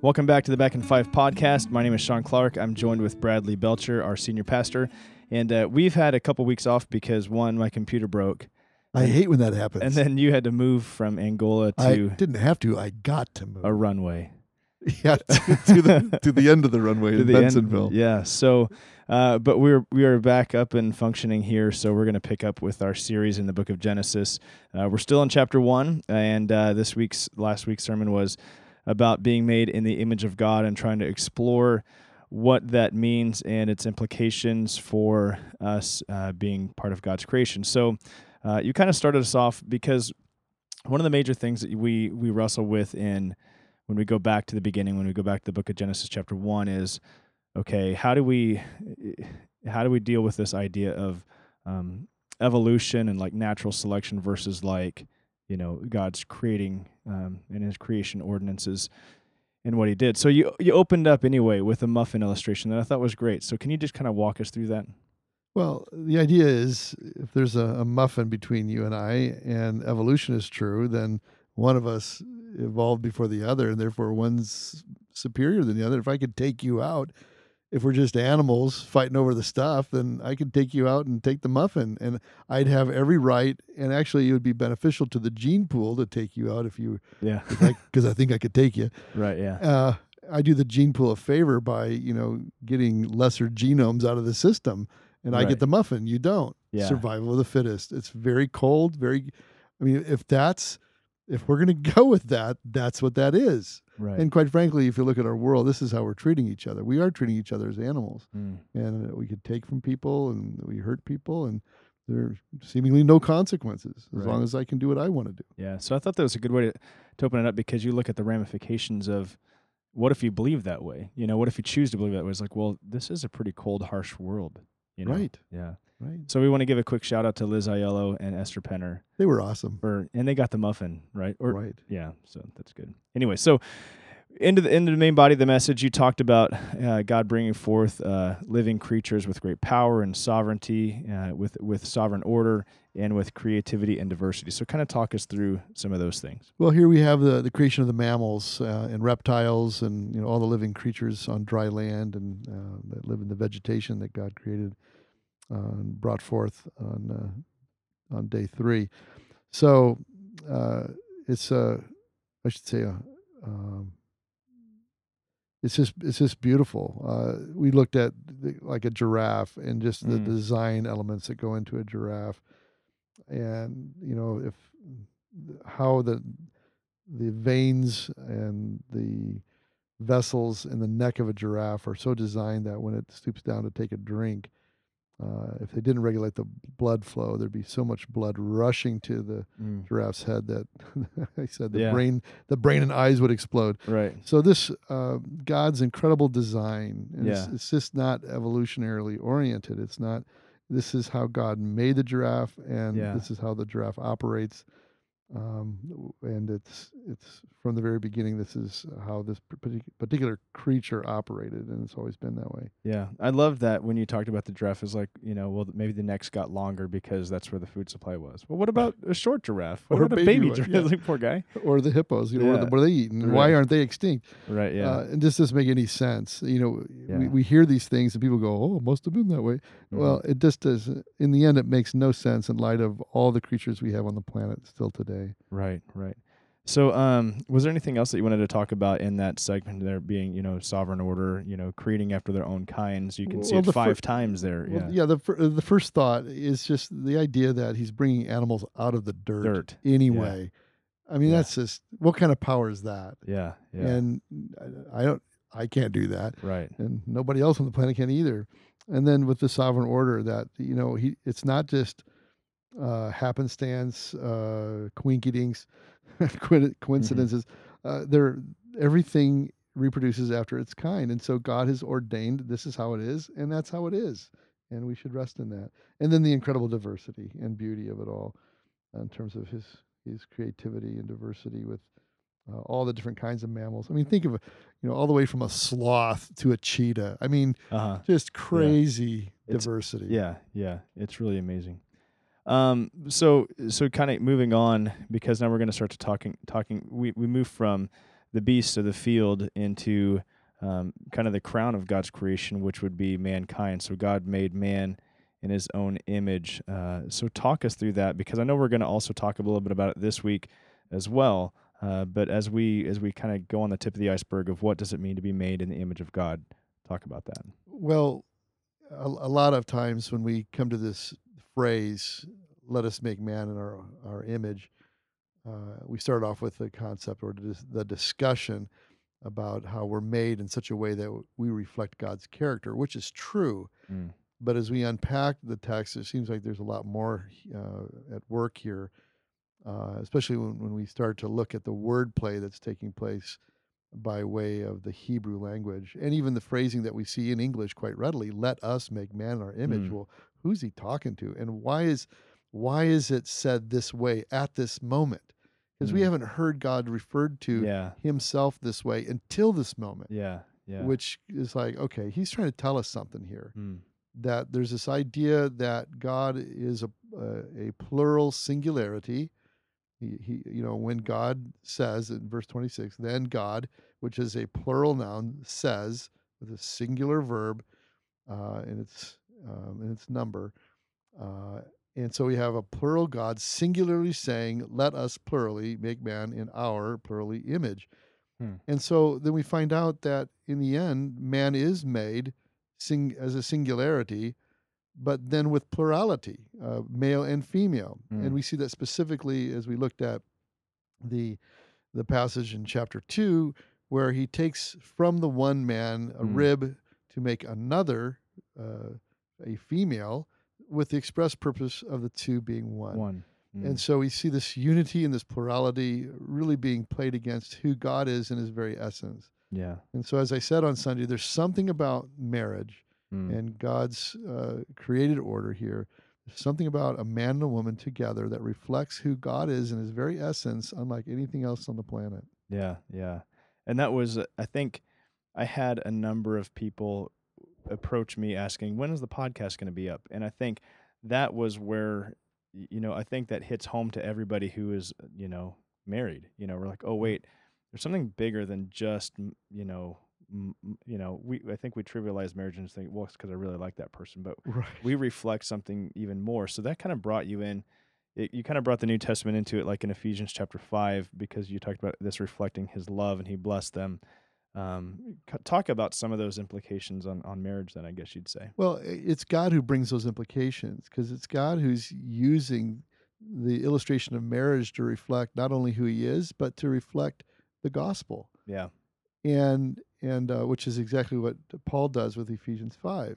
Welcome back to the Back in Five podcast. My name is Sean Clark. I'm joined with Bradley Belcher, our senior pastor. And we've had a couple weeks off because, one, my computer broke. I hate when that happens. And then you had to move from Angola I to didn't have to. I got to move. a runway. Yeah, to the end of the runway in Bensonville. Yeah. So, but we are back up and functioning here. So we're going to pick up with our series in the book of Genesis. We're still in chapter 1, and last week's sermon was about being made in the image of God and trying to explore what that means and its implications for us being part of God's creation. So you kind of started us off because one of the major things that we wrestle with when we go back to the beginning, when we go back to the book of Genesis chapter 1 is, okay, how do we deal with this idea of evolution and like natural selection versus like, you know, God's creating and his creation ordinances and what he did. So you opened up anyway with a muffin illustration that I thought was great. So can you just kind of walk us through that? Well, the idea is if there's a muffin between you and I, and evolution is true, then one of us evolved before the other, and therefore one's superior than the other. If I could take you out, if we're just animals fighting over the stuff, then I could take you out and take the muffin, and I'd have every right. And actually, it would be beneficial to the gene pool to take you out because I think I could take you. Right. Yeah. I do the gene pool a favor by getting lesser genomes out of the system, and I get the muffin. You don't. Yeah. Survival of the fittest. It's very cold. If we're going to go with that, that's what that is. Right. And quite frankly, if you look at our world, this is how we're treating each other. We are treating each other as animals. And we could take from people and we hurt people, and there are seemingly no consequences as long as I can do what I want to do. Yeah. So I thought that was a good way to open it up, because you look at the ramifications of what if you believe that way? You know, what if you choose to believe that way? It's like, well, this is a pretty cold, harsh world. You know? Right. Yeah. Right. So we want to give a quick shout out to Liz Aiello and Esther Penner. They were awesome. And they got the muffin, right? Right. Yeah, so that's good. Anyway, so into the main body of the message, you talked about God bringing forth living creatures with great power and sovereignty, with sovereign order, and with creativity and diversity. So kind of talk us through some of those things. Well, here we have the creation of the mammals and reptiles and all the living creatures on dry land and that live in the vegetation that God created. Brought forth on day 3. So it's just beautiful. We looked at like a giraffe and just the design elements that go into a giraffe, and how the veins and the vessels in the neck of a giraffe are so designed that when it stoops down to take a drink, if they didn't regulate the blood flow, there'd be so much blood rushing to the giraffe's head that I said the brain and eyes would explode. Right. So this God's incredible design, and it's just not evolutionarily oriented. It's not. This is how God made the giraffe, and this is how the giraffe operates. And it's from the very beginning. This is how this particular creature operated, and it's always been that way. Yeah, I love that when you talked about the giraffe is like, well, maybe the necks got longer because that's where the food supply was. Well, what about a short giraffe? What about a baby giraffe? Yeah. Like, poor guy. Or the hippos. What are they eating? And why aren't they extinct? Right. Yeah. And this doesn't make any sense. We hear these things and people go, "Oh, it must have been that way." Well, it just does. In the end, it makes no sense in light of all the creatures we have on the planet still today. Right. So, was there anything else that you wanted to talk about in that segment? There being, sovereign order, creating after their own kinds. You can see it 5 times there. The first thought is just the idea that he's bringing animals out of the dirt anyway. Yeah. I mean, that's just, what kind of power is that? Yeah. And I can't do that. Right. And nobody else on the planet can either. And then with the sovereign order, that it's not just happenstance, coincidences. Everything reproduces after its kind, and so God has ordained this is how it is, and that's how it is, and we should rest in that. And then the incredible diversity and beauty of it all, in terms of his creativity and diversity with all the different kinds of mammals. I mean, think of all the way from a sloth to a cheetah. I mean, just crazy diversity. Yeah, it's really amazing. So kind of moving on, because now we're going to start to talking. We move from the beasts of the field into kind of the crown of God's creation, which would be mankind. So God made man in his own image. So talk us through that, because I know we're going to also talk a little bit about it this week as well. But as we kind of go on the tip of the iceberg of what does it mean to be made in the image of God, talk about that. Well, a lot of times when we come to this phrase, "Let us make man in our image," we start off with the concept or the discussion about how we're made in such a way that we reflect God's character, which is true. Mm. But as we unpack the text, it seems like there's a lot more at work here, especially when we start to look at the wordplay that's taking place by way of the Hebrew language, and even the phrasing that we see in English quite readily, "Let us make man in our image." Mm. Well, who's he talking to? And why is it said this way at this moment? Because we Mm. haven't heard God referred to Yeah, himself this way until this moment, yeah, yeah. which is like, okay, he's trying to tell us something here. Mm. That there's this idea that God is a plural singularity. He when God says in verse 26, then God, which is a plural noun, says with a singular verb in its number, and so we have a plural God singularly saying, "Let us plurally make man in our plurally image." Hmm. And so then we find out that in the end, man is made as a singularity, but then with plurality, male and female. Mm. And we see that specifically as we looked at the passage in chapter 2, where he takes from the one man a Mm. rib to make another, a female, with the express purpose of the two being one. One. Mm. And so we see this unity and this plurality really being played against who God is in his very essence. Yeah. And so, as I said on Sunday, there's something about marriage Mm. and God's created order here. There's something about a man and a woman together that reflects who God is in his very essence, unlike anything else on the planet. Yeah, yeah. And that was, I think, I had a number of people approach me asking, when is the podcast going to be up? And I think that was where, I think that hits home to everybody who is, married. We're like, oh, wait, there's something bigger than just, I think we trivialize marriage and just think, well, it's because I really like that person. But Right. we reflect something even more. So that kind of brought you in. You kind of brought the New Testament into it, like in Ephesians chapter 5, because you talked about this reflecting his love and he blessed them. Talk about some of those implications on marriage then, I guess you'd say. Well, it's God who brings those implications, because it's God who's using the illustration of marriage to reflect not only who he is, but to reflect the gospel. Yeah. And which is exactly what Paul does with Ephesians 5.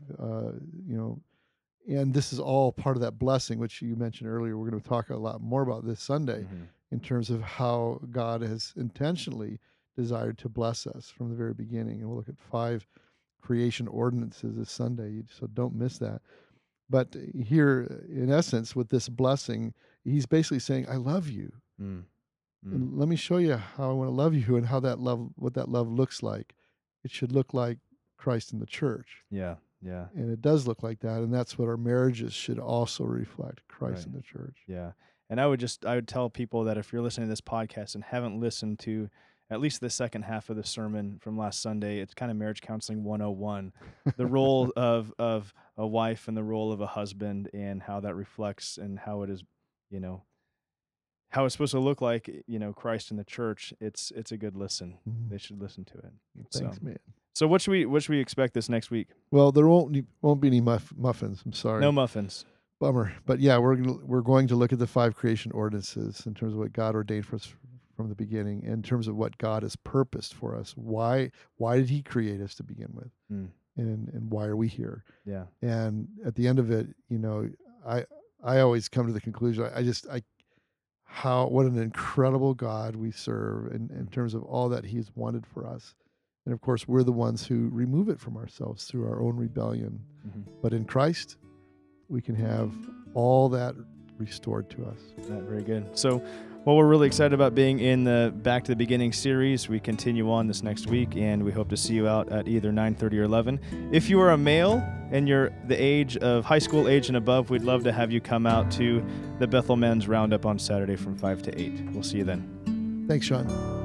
And this is all part of that blessing, which you mentioned earlier. We're going to talk a lot more about this Sunday Mm-hmm. in terms of how God has intentionally desired to bless us from the very beginning. And we'll look at 5 creation ordinances this Sunday, so don't miss that. But here, in essence, with this blessing, he's basically saying, I love you. Mm. And let me show you how I want to love you and how that love, what that love looks like. It should look like Christ in the church. Yeah, yeah, And it does look like that. And that's what our marriages should also reflect, Christ Right. in the church. yeah. And I would tell people that if you're listening to this podcast and haven't listened to at least the second half of the sermon from last Sunday, it's kind of marriage counseling 101, the role of a wife and the role of a husband and how that reflects and how it is, how it's supposed to look like, Christ in the church. It's a good listen. Mhm. They should listen to it. Thanks, So, man. so what should we expect this next week? Well, there won't be any muffins. I'm sorry. No muffins. Bummer. But yeah, we're going to look at the 5 creation ordinances in terms of what God ordained for us from the beginning, in terms of what God has purposed for us. Why did he create us to begin with? Mm. And why are we here? Yeah. And at the end of it, I always come to the conclusion, what an incredible God we serve in terms of all that he's wanted for us. And of course, we're the ones who remove it from ourselves through our own rebellion. Mm-hmm. But in Christ, we can have all that restored to us. Very good. So, well, we're really excited about being in the Back to the Beginning series. We continue on this next week, and we hope to see you out at either 9:30 or 11. If you are a male and you're the age of high school age and above, we'd love to have you come out to the Bethel Men's Roundup on Saturday from 5 to 8. We'll see you then. Thanks, Sean.